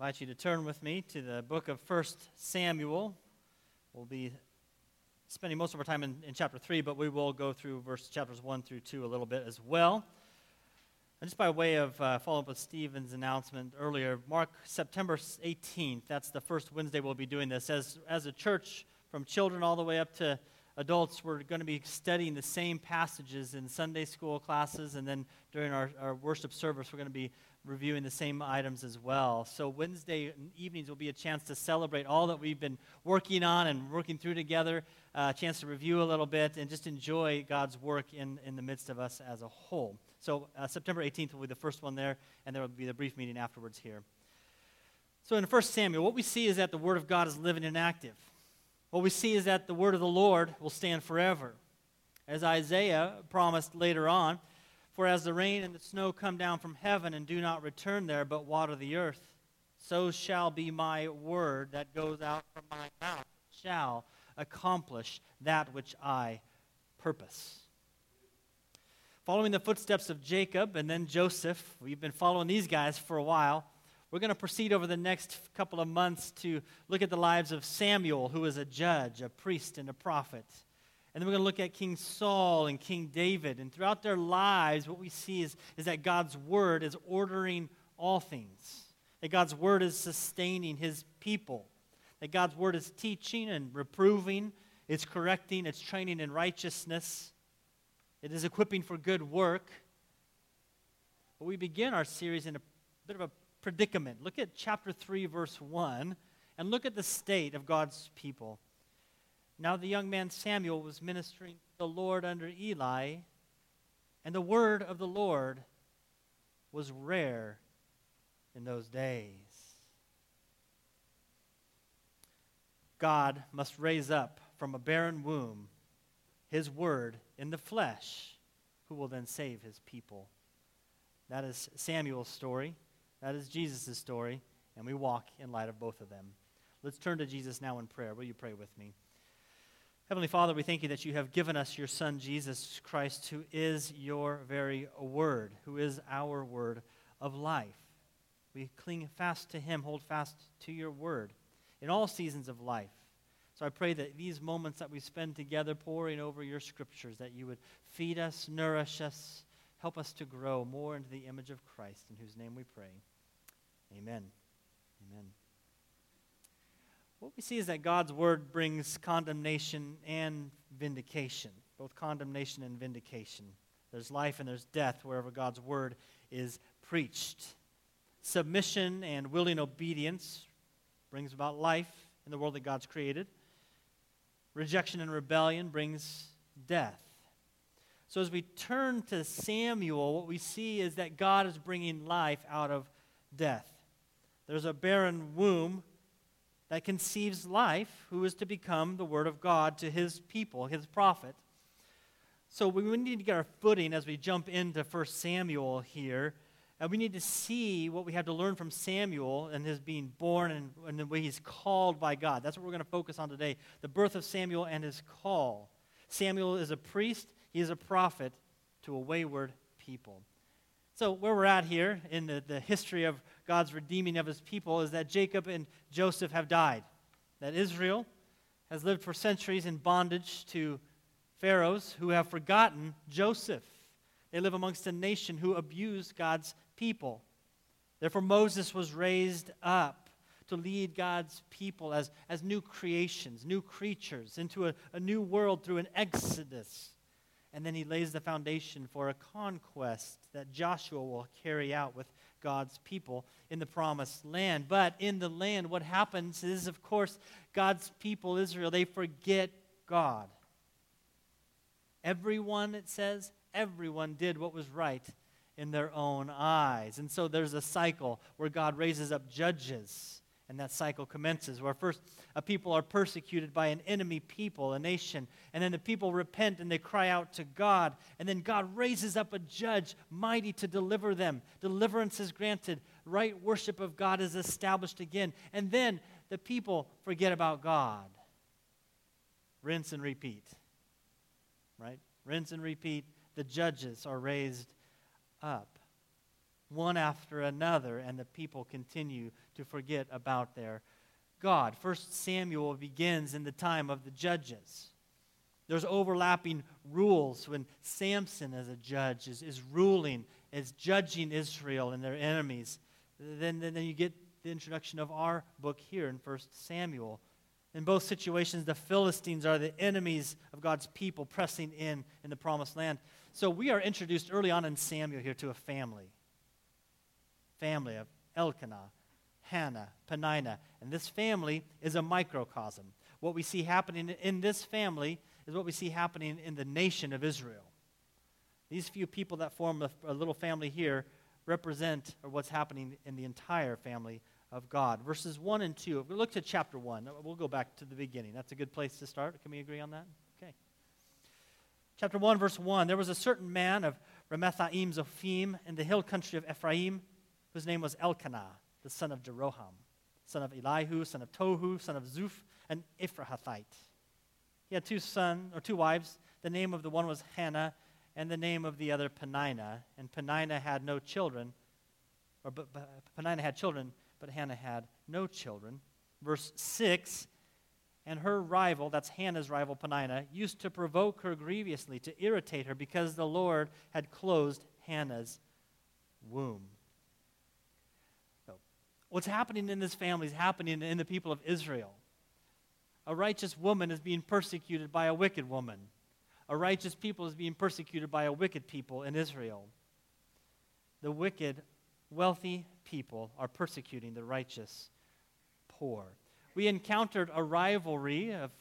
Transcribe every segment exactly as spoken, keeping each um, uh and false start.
I invite you to turn with me to the book of First Samuel. We'll be spending most of our time in, in chapter three, but we will go through verse chapters one through two a little bit as well. And just by way of uh, following up with Stephen's announcement earlier, mark September eighteenth. That's the first Wednesday we'll be doing this. As, as a church, from children all the way up to adults, we're going to be studying the same passages in Sunday school classes, and then during our, our worship service, we're going to be reviewing the same items as well. So Wednesday evenings will be a chance to celebrate all that we've been working on and working through together, uh, a chance to review a little bit, and just enjoy God's work in, in the midst of us as a whole. So uh, September eighteenth will be the first one there, and there will be the brief meeting afterwards here. So in First Samuel, what we see is that the Word of God is living and active. What we see is that the Word of the Lord will stand forever. As Isaiah promised later on, for as the rain and the snow come down from heaven and do not return there, but water the earth, so shall be my word that goes out from my mouth, shall accomplish that which I purpose. Following the footsteps of Jacob and then Joseph, we've been following these guys for a while. We're going to proceed over the next couple of months to look at the lives of Samuel, who is a judge, a priest, and a prophet. And then we're going to look at King Saul and King David. And throughout their lives, what we see is, is that God's Word is ordering all things. That God's Word is sustaining His people. That God's Word is teaching and reproving. It's correcting. It's training in righteousness. It is equipping for good work. But we begin our series in a bit of a predicament. Look at chapter three, verse one, and look at the state of God's people. Now the young man Samuel was ministering to the Lord under Eli, and the word of the Lord was rare in those days. God must raise up from a barren womb His word in the flesh, who will then save His people. That is Samuel's story. That is Jesus' story, and we walk in light of both of them. Let's turn to Jesus now in prayer. Will you pray with me? Heavenly Father, we thank you that you have given us your Son, Jesus Christ, who is your very word, who is our word of life. We cling fast to Him, hold fast to your word in all seasons of life. So I pray that these moments that we spend together poring over your scriptures, that you would feed us, nourish us, help us to grow more into the image of Christ, in whose name we pray. Amen. Amen. What we see is that God's word brings condemnation and vindication, both condemnation and vindication. There's life and there's death wherever God's word is preached. Submission and willing obedience brings about life in the world that God's created. Rejection and rebellion brings death. So as we turn to Samuel, what we see is that God is bringing life out of death. There's a barren womb that conceives life, who is to become the word of God to His people, His prophet. So we need to get our footing as we jump into First Samuel here, and we need to see what we have to learn from Samuel and his being born and, and the way he's called by God. That's what we're going to focus on today, the birth of Samuel and his call. Samuel is a priest. He is a prophet to a wayward people. So where we're at here in the, the history of God's redeeming of His people is that Jacob and Joseph have died. That Israel has lived for centuries in bondage to pharaohs who have forgotten Joseph. They live amongst a nation who abuse God's people. Therefore Moses was raised up to lead God's people as, as new creations, new creatures into a, a new world through an exodus. And then he lays the foundation for a conquest that Joshua will carry out with God's people in the promised land. But in the land, what happens is, of course, God's people, Israel, they forget God. Everyone, it says, everyone did what was right in their own eyes. And so there's a cycle where God raises up judges. And that cycle commences where first a people are persecuted by an enemy people, a nation, and then the people repent and they cry out to God, and then God raises up a judge mighty to deliver them. Deliverance is granted. Right worship of God is established again. And then the people forget about God. Rinse and repeat. Right? Rinse and repeat. The judges are raised up. one after another, and the people continue to forget about their God. First Samuel begins in the time of the judges. There's overlapping rules when Samson as a judge is, is ruling, is judging Israel and their enemies. Then, then, then you get the introduction of our book here in First Samuel. In both situations, the Philistines are the enemies of God's people pressing in in the promised land. So we are introduced early on in Samuel here to a family. Family of Elkanah, Hannah, Peninnah. And this family is a microcosm. What we see happening in this family is what we see happening in the nation of Israel. These few people that form a, a little family here represent what's happening in the entire family of God. Verses one and two. If we look to chapter one, we'll go back to the beginning. That's a good place to start. Can we agree on that? Okay. Chapter one, verse one. There was a certain man of Ramathaim Zophim in the hill country of Ephraim, whose name was Elkanah, the son of Jeroham, son of Elihu, son of Tohu, son of Zuph, an Ephrathite. He had two sons, or two wives. The name of the one was Hannah, and the name of the other Peninnah. And Peninnah had no children, or but, but, Peninnah had children, but Hannah had no children. Verse six, and her rival, that's Hannah's rival Peninnah, used to provoke her grievously, to irritate her, because the Lord had closed Hannah's womb. So, what's happening in this family is happening in the people of Israel. A righteous woman is being persecuted by a wicked woman. A righteous people is being persecuted by a wicked people in Israel. The wicked, wealthy people are persecuting the righteous poor. We encountered a rivalry of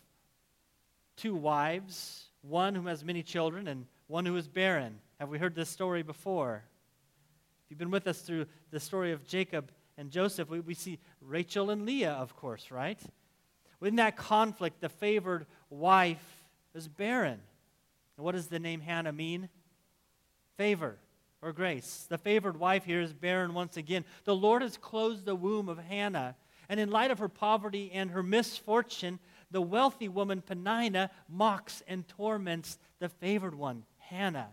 two wives, one who has many children and one who is barren. Have we heard this story before? If you've been with us through the story of Jacob and Joseph, we, we see Rachel and Leah, of course, right? Within that conflict, the favored wife is barren. And what does the name Hannah mean? Favor or grace. The favored wife here is barren once again. The Lord has closed the womb of Hannah. And in light of her poverty and her misfortune, the wealthy woman Peninnah mocks and torments the favored one, Hannah.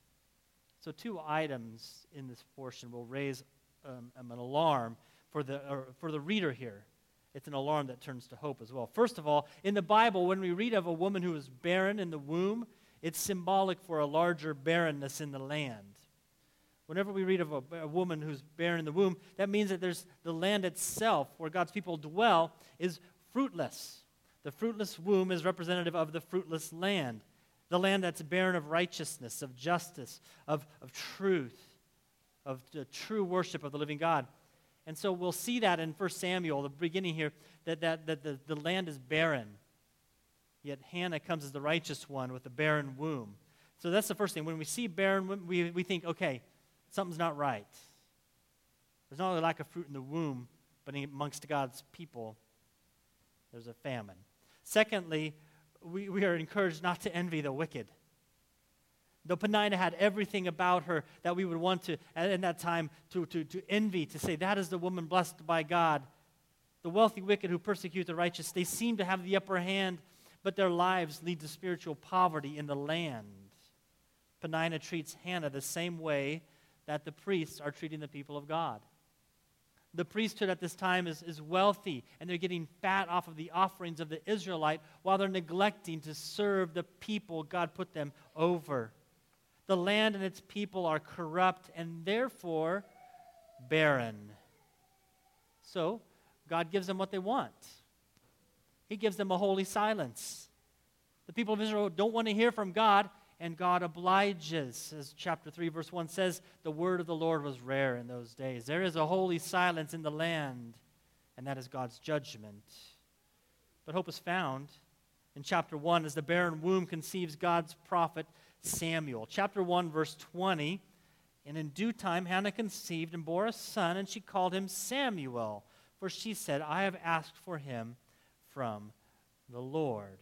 So two items in this portion will raise um, an alarm for the, or for the reader here. It's an alarm that turns to hope as well. First of all, in the Bible, when we read of a woman who is barren in the womb, it's symbolic for a larger barrenness in the land. Whenever we read of a, a woman who's barren in the womb, that means that there's the land itself, where God's people dwell, is fruitless. The fruitless womb is representative of the fruitless land, the land that's barren of righteousness, of justice, of, of truth, of the true worship of the living God. And so we'll see that in First Samuel, the beginning here, that, that, that the, the land is barren. Yet Hannah comes as the righteous one with a barren womb. So that's the first thing. When we see barren, we, we think, okay, something's not right. There's not only lack of fruit in the womb, but amongst God's people, there's a famine. Secondly, we, we are encouraged not to envy the wicked. Though Peninnah had everything about her that we would want to, in that time, to, to, to envy, to say, that is the woman blessed by God. The wealthy wicked who persecute the righteous, they seem to have the upper hand, but their lives lead to spiritual poverty in the land. Peninnah treats Hannah the same way that the priests are treating the people of God. The priesthood at this time is, is wealthy, and they're getting fat off of the offerings of the Israelite while they're neglecting to serve the people God put them over. The land and its people are corrupt and therefore barren. So, God gives them what they want. He gives them a holy silence. The people of Israel don't want to hear from God, and God obliges. As chapter three, verse one says, the word of the Lord was rare in those days. There is a holy silence in the land, and that is God's judgment. But hope is found in chapter one as the barren womb conceives God's prophet Samuel. Chapter one, verse twenty, and in due time Hannah conceived and bore a son, and she called him Samuel, for she said, I have asked for him from the Lord.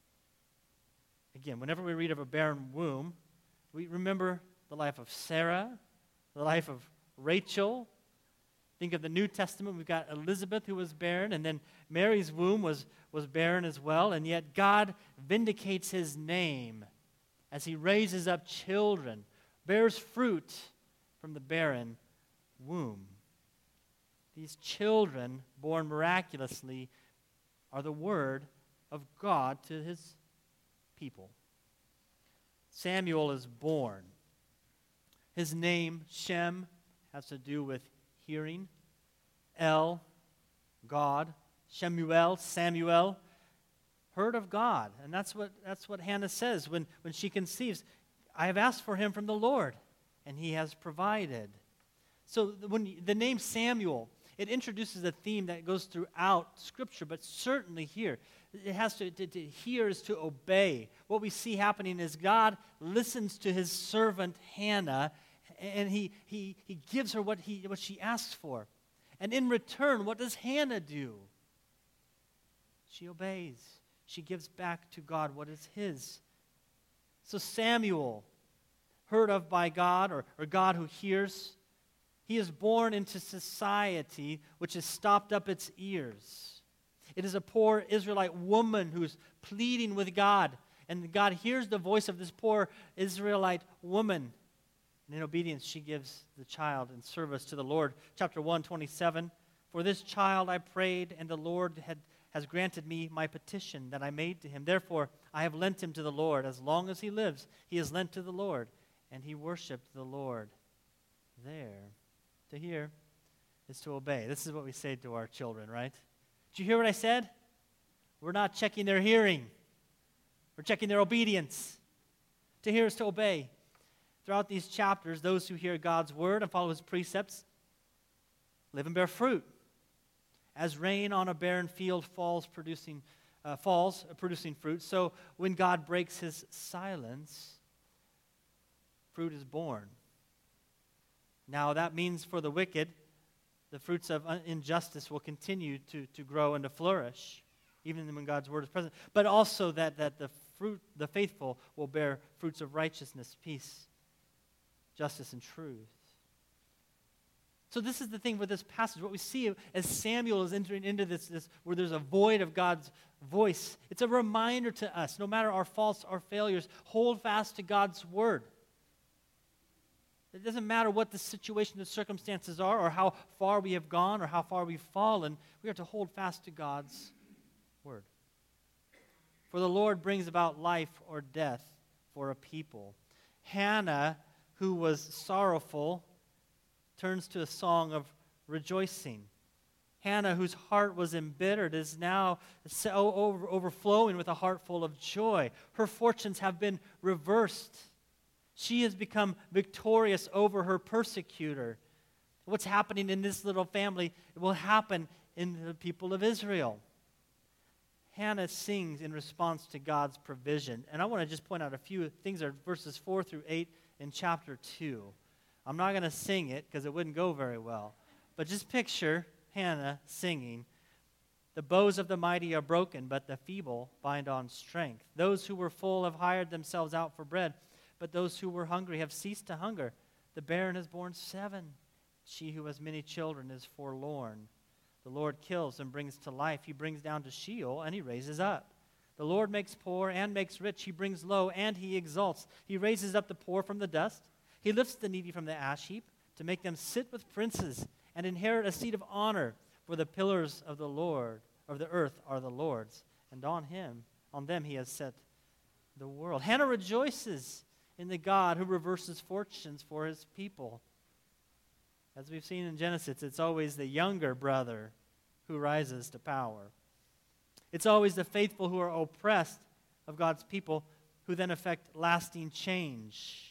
Again, whenever we read of a barren womb, we remember the life of Sarah, the life of Rachel. Think of the New Testament. We've got Elizabeth who was barren, and then Mary's womb was, was barren as well, and yet God vindicates his name as he raises up children, bears fruit from the barren womb. These children born miraculously are the word of God to his people. Samuel is born. His name, Shem, has to do with hearing. El, God. Shemuel, Samuel, heard of God. And that's what, that's what Hannah says when, when she conceives. I have asked for him from the Lord, and he has provided. So when the name Samuel, it introduces a theme that goes throughout Scripture, but certainly here. It has to, to, to hear is to obey. What we see happening is God listens to his servant Hannah, and he, he, he gives her what, he, what she asks for. And in return, what does Hannah do? She obeys. She gives back to God what is his. So Samuel, heard of by God, or, or God who hears, he is born into society which has stopped up its ears. It is a poor Israelite woman who's pleading with God, and God hears the voice of this poor Israelite woman. And in obedience, she gives the child in service to the Lord. Chapter one, twenty-seven, for this child I prayed, and the Lord had, has granted me my petition that I made to him. Therefore, I have lent him to the Lord. As long as he lives, he is lent to the Lord. And he worshiped the Lord there. To hear is to obey. This is what we say to our children, right? Did you hear what I said? We're not checking their hearing. We're checking their obedience. To hear is to obey. Throughout these chapters, those who hear God's word and follow his precepts live and bear fruit. As rain on a barren field falls producing uh, falls uh, producing fruit, so when God breaks his silence, fruit is born. Now that means for the wicked, the fruits of injustice will continue to, to grow and to flourish, even when God's word is present. But also that, that the fruit, the faithful will bear fruits of righteousness, peace, justice, and truth. So this is the thing with this passage. What we see as Samuel is entering into this, this where there's a void of God's voice, it's a reminder to us, no matter our faults, our failures, hold fast to God's word. It doesn't matter what the situation, the circumstances are, or how far we have gone, or how far we've fallen. We are to hold fast to God's word. For the Lord brings about life or death for a people. Hannah, who was sorrowful, turns to a song of rejoicing. Hannah, whose heart was embittered, is now so over, overflowing with a heart full of joy. Her fortunes have been reversed. She has become victorious over her persecutor. What's happening in this little family will happen in the people of Israel. Hannah sings in response to God's provision. And I want to just point out a few things. Are verses four through eight in chapter two. I'm not going to sing it because it wouldn't go very well. But just picture Hannah singing. The bows of the mighty are broken, but the feeble bind on strength. Those who were full have hired themselves out for bread, but those who were hungry have ceased to hunger. The barren has borne seven. She who has many children is forlorn. The Lord kills and brings to life. He brings down to Sheol and he raises up. The Lord makes poor and makes rich. He brings low and he exalts. He raises up the poor from the dust. He lifts the needy from the ash heap to make them sit with princes and inherit a seat of honor. For the pillars of the Lord, of the earth, are the Lord's, and on him, on them he has set the world. Hannah rejoices in the God who reverses fortunes for his people. As we've seen in Genesis, it's always the younger brother who rises to power. It's always the faithful who are oppressed of God's people who then effect lasting change.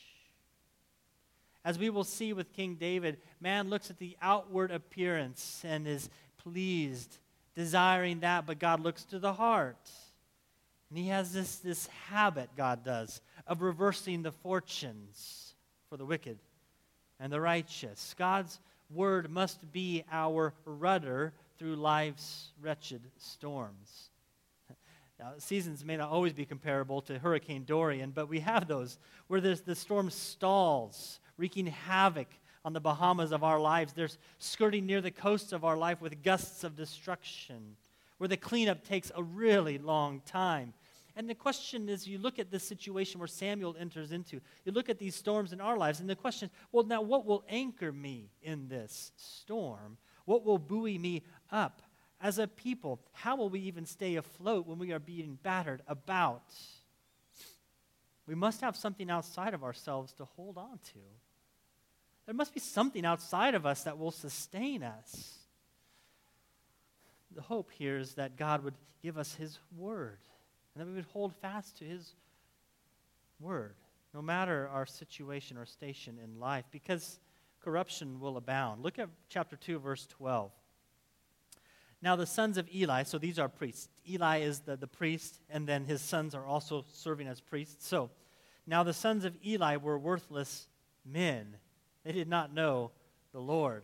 As we will see with King David, man looks at the outward appearance and is pleased, desiring that, but God looks to the heart. And he has this, this habit, God does, of reversing the fortunes for the wicked and the righteous. God's word must be our rudder through life's wretched storms. Now, seasons may not always be comparable to Hurricane Dorian, but we have those where there's the storm stalls, wreaking havoc on the Bahamas of our lives. There's skirting near the coasts of our life with gusts of destruction, where the cleanup takes a really long time. And the question is, you look at this situation where Samuel enters into, you look at these storms in our lives, and the question is, well, now what will anchor me in this storm? What will buoy me up? As a people, how will we even stay afloat when we are being battered about? We must have something outside of ourselves to hold on to. There must be something outside of us that will sustain us. The hope here is that God would give us His Word, and that we would hold fast to His Word, no matter our situation or station in life, because corruption will abound. Look at chapter two, verse twelve. Now the sons of Eli, so these are priests. Eli is the, the priest, and then his sons are also serving as priests. So, now the sons of Eli were worthless men. They did not know the Lord.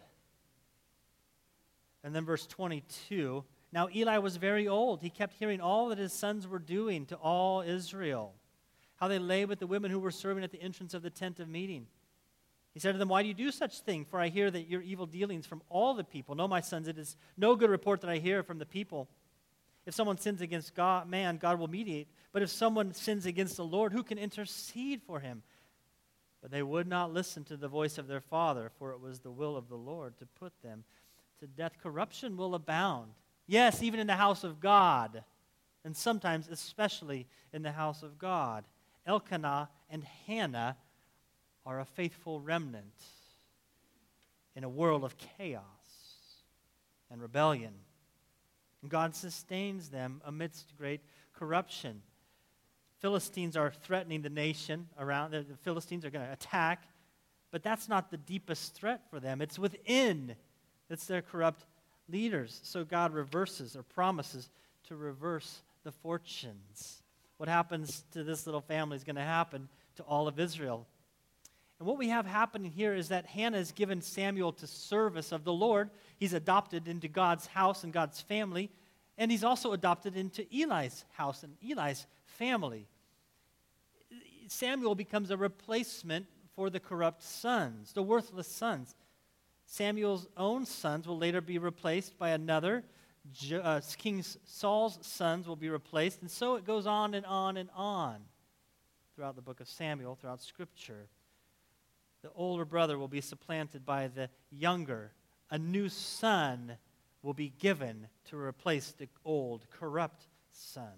And then verse twenty-two, now Eli was very old. He kept hearing all that his sons were doing to all Israel, how they lay with the women who were serving at the entrance of the tent of meeting. He said to them, why do you do such thing? For I hear that your evil dealings from all the people. No, my sons, it is no good report that I hear from the people. If someone sins against God, man, God will mediate. But if someone sins against the Lord, who can intercede for him? But they would not listen to the voice of their father, for it was the will of the Lord to put them to death. Corruption will abound. Yes, even in the house of God, and sometimes especially in the house of God. Elkanah and Hannah are a faithful remnant in a world of chaos and rebellion. And God sustains them amidst great corruption. Philistines are threatening the nation around. The Philistines are going to attack, but that's not the deepest threat for them. It's within. It's their corrupt leaders. So God reverses or promises to reverse the fortunes. What happens to this little family is going to happen to all of Israel. And what we have happening here is that Hannah is given Samuel to service of the Lord. He's adopted into God's house and God's family. And he's also adopted into Eli's house and Eli's family. Samuel becomes a replacement for the corrupt sons, the worthless sons. Samuel's own sons will later be replaced by another. Uh, King Saul's sons will be replaced. And so it goes on and on and on throughout the book of Samuel, throughout Scripture. The older brother will be supplanted by the younger. A new son will be given to replace the old, corrupt son.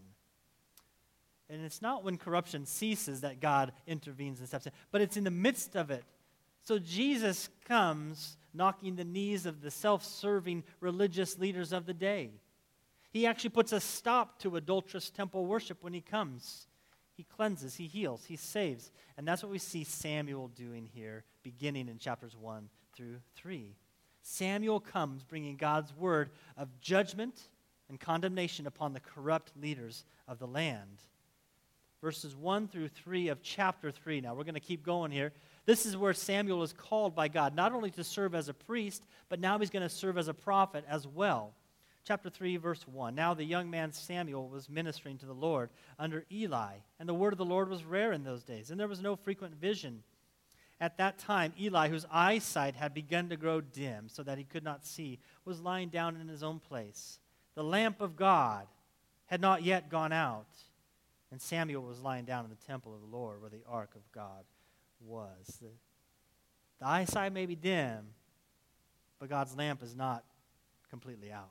And it's not when corruption ceases that God intervenes and steps in, but it's in the midst of it. So Jesus comes knocking the knees of the self-serving religious leaders of the day. He actually puts a stop to adulterous temple worship when he comes. He cleanses, he heals, he saves. And that's what we see Samuel doing here, beginning in chapters one through three. Samuel comes bringing God's word of judgment and condemnation upon the corrupt leaders of the land. Verses one through three of chapter three. Now, we're going to keep going here. This is where Samuel is called by God, not only to serve as a priest, but now he's going to serve as a prophet as well. Chapter three, verse one. Now the young man Samuel was ministering to the Lord under Eli, and the word of the Lord was rare in those days, and there was no frequent vision. At that time, Eli, whose eyesight had begun to grow dim so that he could not see, was lying down in his own place. The lamp of God had not yet gone out, and Samuel was lying down in the temple of the Lord where the ark of God was. The, the eyesight may be dim, but God's lamp is not completely out.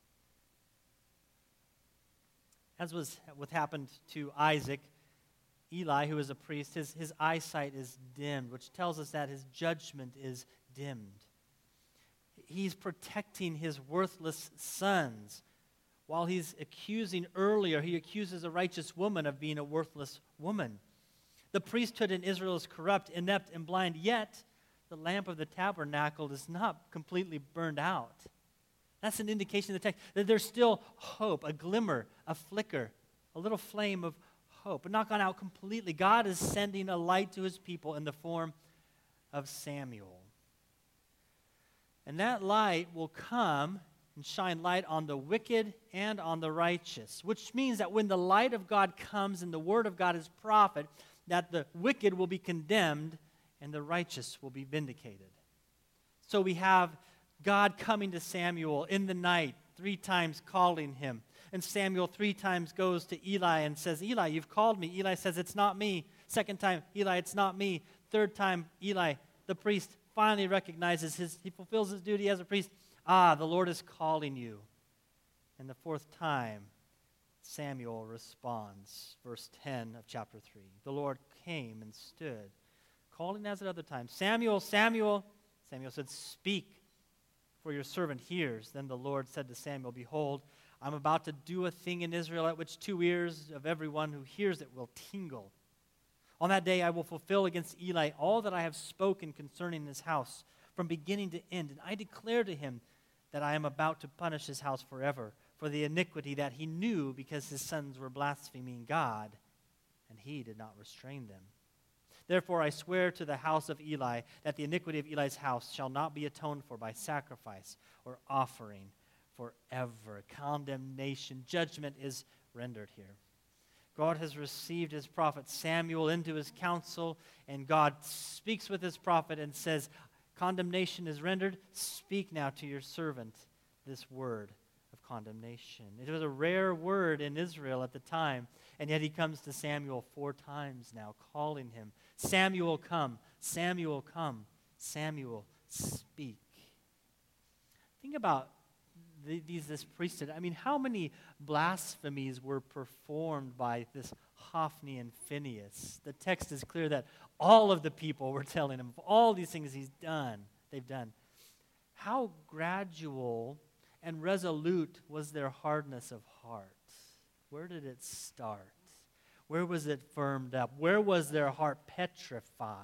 As was what happened to Isaac, Eli, who is a priest, his, his eyesight is dimmed, which tells us that his judgment is dimmed. He's protecting his worthless sons. While he's accusing earlier, he accuses a righteous woman of being a worthless woman. The priesthood in Israel is corrupt, inept, and blind, yet the lamp of the tabernacle is not completely burned out. That's an indication in the text that there's still hope, a glimmer, a flicker, a little flame of hope, but not gone out completely. God is sending a light to his people in the form of Samuel. And that light will come and shine light on the wicked and on the righteous, which means that when the light of God comes and the word of God is prophet, that the wicked will be condemned and the righteous will be vindicated. So we have God coming to Samuel in the night, three times calling him. And Samuel three times goes to Eli and says, Eli, you've called me. Eli says, it's not me. Second time, Eli, it's not me. Third time, Eli, the priest, finally recognizes his, he fulfills his duty as a priest. Ah, the Lord is calling you. And the fourth time, Samuel responds, verse ten of chapter three. The Lord came and stood, calling as at other times, Samuel, Samuel. Samuel said, speak, for your servant hears. Then the Lord said to Samuel, behold, I'm about to do a thing in Israel at which two ears of everyone who hears it will tingle. On that day I will fulfill against Eli all that I have spoken concerning his house, from beginning to end. And I declare to him that I am about to punish his house forever for the iniquity that he knew, because his sons were blaspheming God, and he did not restrain them. Therefore I swear to the house of Eli that the iniquity of Eli's house shall not be atoned for by sacrifice or offering forever. Condemnation, judgment is rendered here. God has received his prophet Samuel into his counsel, and God speaks with his prophet and says, condemnation is rendered. Speak now to your servant this word of condemnation. It was a rare word in Israel at the time, and yet he comes to Samuel four times now, calling him, Samuel, come. Samuel, come. Samuel, speak. Think about the, these this priesthood. I mean, how many blasphemies were performed by this Hophni and Phinehas? The text is clear that all of the people were telling him of all these things he's done, they've done. How gradual and resolute was their hardness of heart? Where did it start? Where was it firmed up? Where was their heart petrified?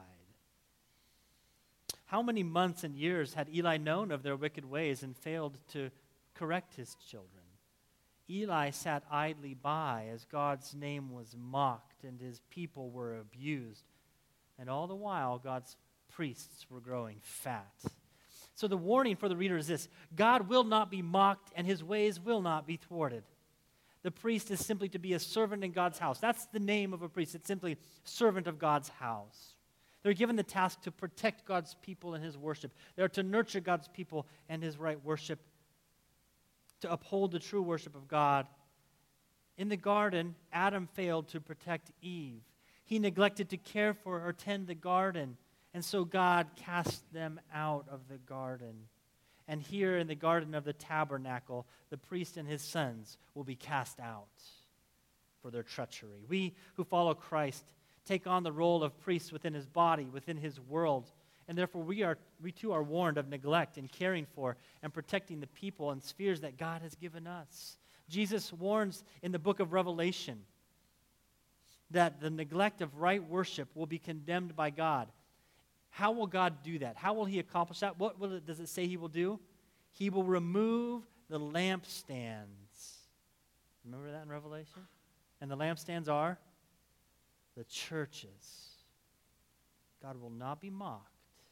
How many months and years had Eli known of their wicked ways and failed to correct his children? Eli sat idly by as God's name was mocked and his people were abused. And all the while, God's priests were growing fat. So the warning for the reader is this: God will not be mocked and his ways will not be thwarted. The priest is simply to be a servant in God's house. That's the name of a priest. It's simply servant of God's house. They're given the task to protect God's people and his worship. They're to nurture God's people and his right worship, to uphold the true worship of God. In the garden, Adam failed to protect Eve. He neglected to care for or tend the garden, and so God cast them out of the garden. And here in the garden of the tabernacle, the priest and his sons will be cast out for their treachery. We who follow Christ take on the role of priests within his body, within his world, and therefore we are we too are warned of neglect in caring for and protecting the people and spheres that God has given us. Jesus warns in the book of Revelation that the neglect of right worship will be condemned by God. How will God do that? How will he accomplish that? What will it, does it say he will do? He will remove the lampstands. Remember that in Revelation? And the lampstands are the churches. God will not be mocked,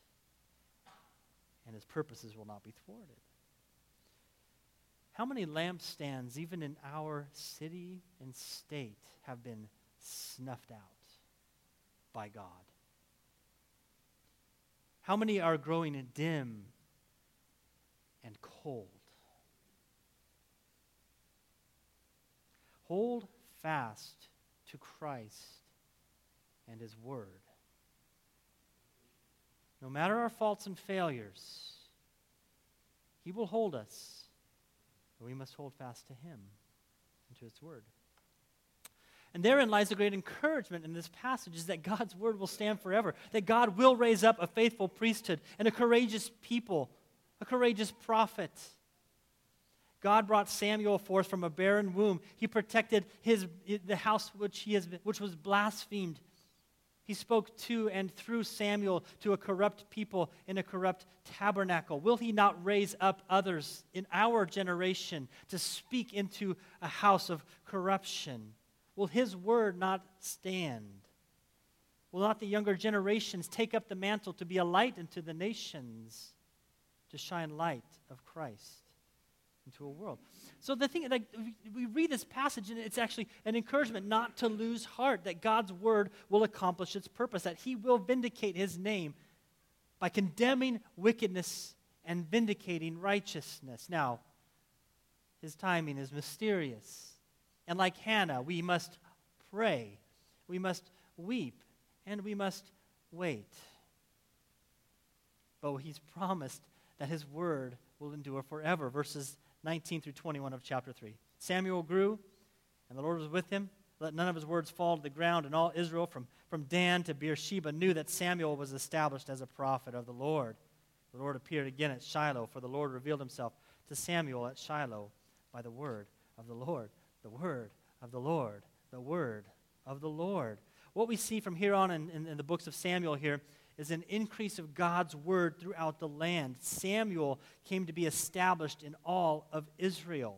and his purposes will not be thwarted. How many lampstands, even in our city and state, have been snuffed out by God? How many are growing dim and cold? Hold fast to Christ and his word. No matter our faults and failures, he will hold us, but we must hold fast to him and to his word. And therein lies a great encouragement in this passage, is that God's word will stand forever, that God will raise up a faithful priesthood and a courageous people, a courageous prophet. God brought Samuel forth from a barren womb. He protected his the house which he has which was blasphemed. He spoke to and through Samuel to a corrupt people in a corrupt tabernacle. Will he not raise up others in our generation to speak into a house of corruption? Will his word not stand? Will not the younger generations take up the mantle to be a light unto the nations, to shine light of Christ into a world? So the thing, like, we read this passage, and it's actually an encouragement not to lose heart, that God's word will accomplish its purpose, that he will vindicate his name by condemning wickedness and vindicating righteousness. Now, His timing is mysterious. And like Hannah, we must pray, we must weep, and we must wait. But He's promised that His word will endure forever. Verses nineteen through twenty-one of chapter three. Samuel grew, and the Lord was with him. Let none of his words fall to the ground, and all Israel from, from Dan to Beersheba knew that Samuel was established as a prophet of the Lord. The Lord appeared again at Shiloh, for the Lord revealed himself to Samuel at Shiloh by the word of the Lord. The word of the Lord. The word of the Lord. What we see from here on in, in, in the books of Samuel here is an increase of God's word throughout the land. Samuel came to be established in all of Israel.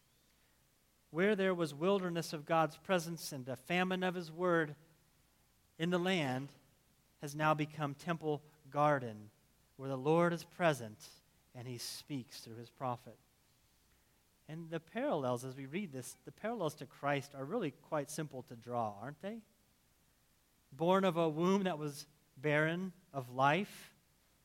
Where there was wilderness of God's presence and a famine of His word in the land has now become temple garden, where the Lord is present and He speaks through His prophet. And the parallels, as we read this, the parallels to Christ are really quite simple to draw, aren't they? Born of a womb that was barren of life.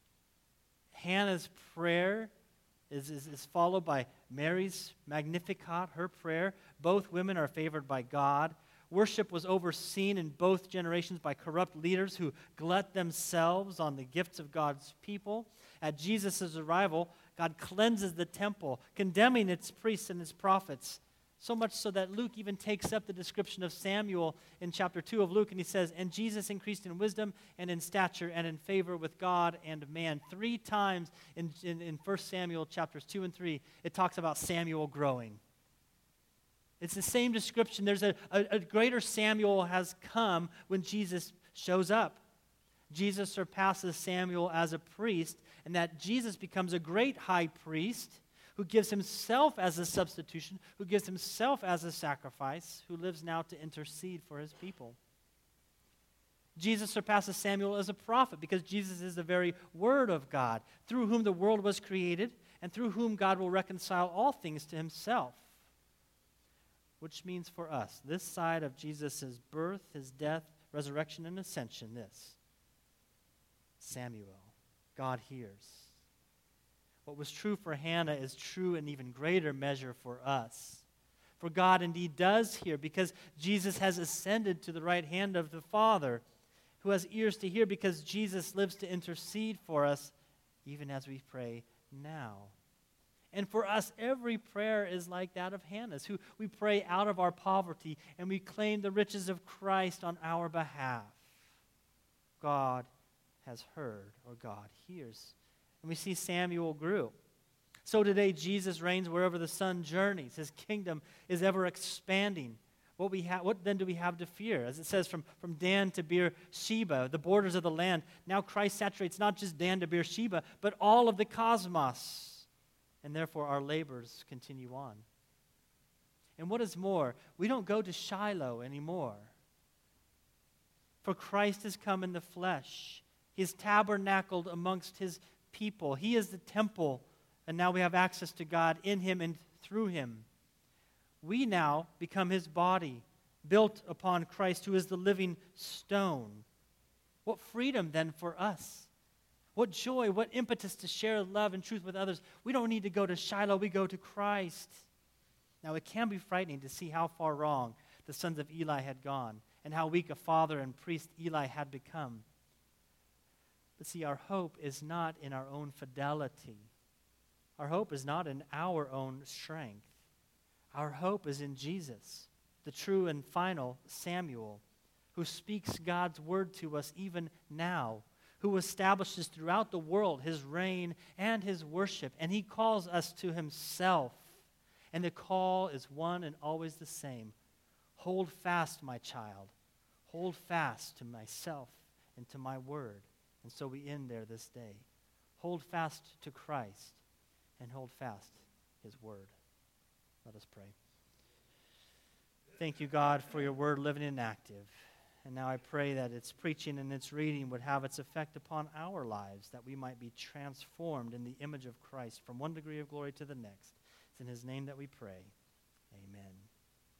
Hannah's prayer is, is, is followed by Mary's Magnificat, her prayer. Both women are favored by God. Worship was overseen in both generations by corrupt leaders who glut themselves on the gifts of God's people. At Jesus' arrival, God cleanses the temple, condemning its priests and its prophets, so much so that Luke even takes up the description of Samuel in chapter two of Luke, and he says, "And Jesus increased in wisdom and in stature and in favor with God and man." Three times in, in, in First Samuel chapters two and three, it talks about Samuel growing. It's the same description. There's a, a, a greater Samuel has come when Jesus shows up. Jesus surpasses Samuel as a priest, and that Jesus becomes a great high priest who gives himself as a substitution, who gives himself as a sacrifice, who lives now to intercede for his people. Jesus surpasses Samuel as a prophet because Jesus is the very Word of God, through whom the world was created and through whom God will reconcile all things to Himself. Which means for us, this side of Jesus' birth, His death, resurrection, and ascension, this: Samuel, God hears. What was true for Hannah is true in even greater measure for us. For God indeed does hear, because Jesus has ascended to the right hand of the Father, who has ears to hear, because Jesus lives to intercede for us, even as we pray now. And for us, every prayer is like that of Hannah's, who we pray out of our poverty, and we claim the riches of Christ on our behalf. God has heard, or God hears. And we see Samuel grew. So today Jesus reigns wherever the sun journeys. His kingdom is ever expanding. What we ha- what then do we have to fear? As it says, from, from Dan to Beersheba, the borders of the land, now Christ saturates not just Dan to Beersheba, but all of the cosmos. And therefore our labors continue on. And what is more, we don't go to Shiloh anymore. For Christ has come in the flesh. He is tabernacled amongst His people. He is the temple, and now we have access to God in Him and through Him. We now become His body, built upon Christ, who is the living stone. What freedom then for us? What joy, what impetus to share love and truth with others. We don't need to go to Shiloh, we go to Christ. Now it can be frightening to see how far wrong the sons of Eli had gone, and how weak a father and priest Eli had become. But see, our hope is not in our own fidelity. Our hope is not in our own strength. Our hope is in Jesus, the true and final Samuel, who speaks God's word to us even now, who establishes throughout the world His reign and His worship, and He calls us to Himself. And the call is one and always the same. Hold fast, my child. Hold fast to myself and to my word. And so we end there this day. Hold fast to Christ and hold fast His word. Let us pray. Thank you, God, for your word living and active. And now I pray that its preaching and its reading would have its effect upon our lives, that we might be transformed in the image of Christ from one degree of glory to the next. It's in His name that we pray.